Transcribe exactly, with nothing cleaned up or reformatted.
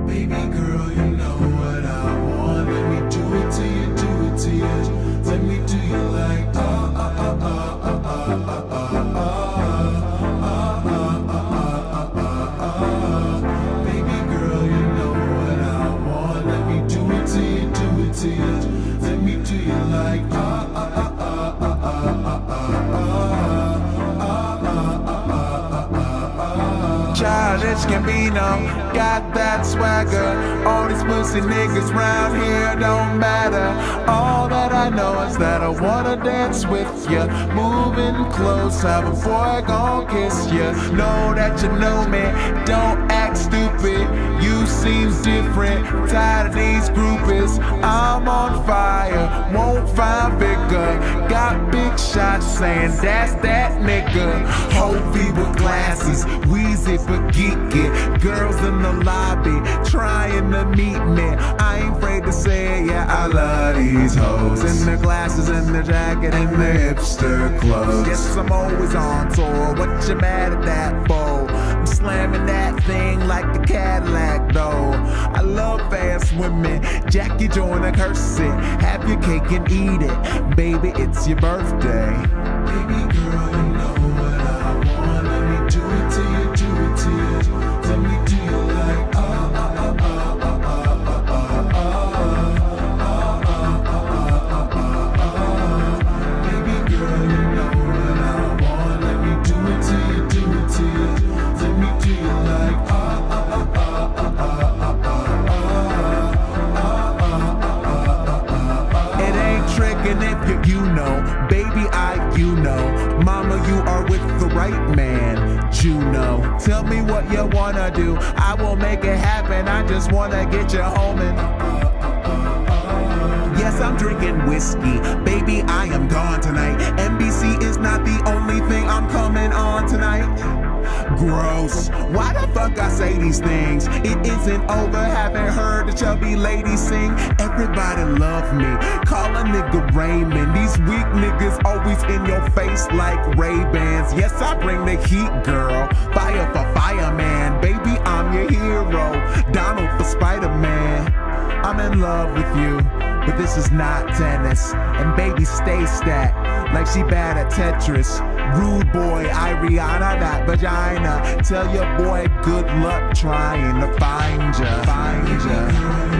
Baby girl, you know what I want. Let me do it to you, do it to you. Let me do you like ah ah ah ah ah ah ah ah ah. Baby girl, you know what I want. Let me do it to you, do it to you. Let me do you like ah ah ah ah ah ah ah ah. Childish Gambino, got that swagger. All these pussy niggas round here don't matter. All that I know is that I wanna dance with ya. Moving close, have a boy gon' kiss ya. Know that you know me, don't act stupid. You seem different, tired of these groupies. I'm on fire, won't find bigger. Got big shots saying that's that nigga. Hovey with glasses, Weezy for geeky. Girls in the lobby trying to meet me. I ain't afraid to say it, yeah, I love these hoes. In their glasses, in their jacket, in their hipster clothes. Guess I'm always on tour, what you mad at that for? I'm slamming that thing like a Cadillac though. I love fast women, Jackie Joyner curse it. Have your cake and eat it, baby, it's your birthday. Baby girl, you know what I want. Let me do it to you, do it to you. Let me do you like ah ah ah ah ah ah ah ah ah ah. Baby girl, you know what I want. Let me do it to you, do it to you. Let me do you like ah ah ah ah ah ah ah. It ain't tricking if you you know, baby I you know. Mama, you are with the right man, Juno. Tell me what you wanna do, I will make it happen. I just wanna get you home and yes, I'm drinking whiskey, baby, I am gone tonight. N B C is not the only thing I'm coming on tonight. Gross, why the fuck I say these things? It isn't over, haven't heard the chubby lady sing. Everybody love me, call a nigga Raymond. These weak niggas always in your face like Ray-Bans. Yes, I bring the heat, girl, fire for fireman. Baby, I'm your hero, Donald for Spider-Man. I'm in love with you, but this is not tennis. And baby, stay stacked like she bad at Tetris. Rude boy, Ariana, that vagina. Tell your boy good luck trying to find ya, find ya.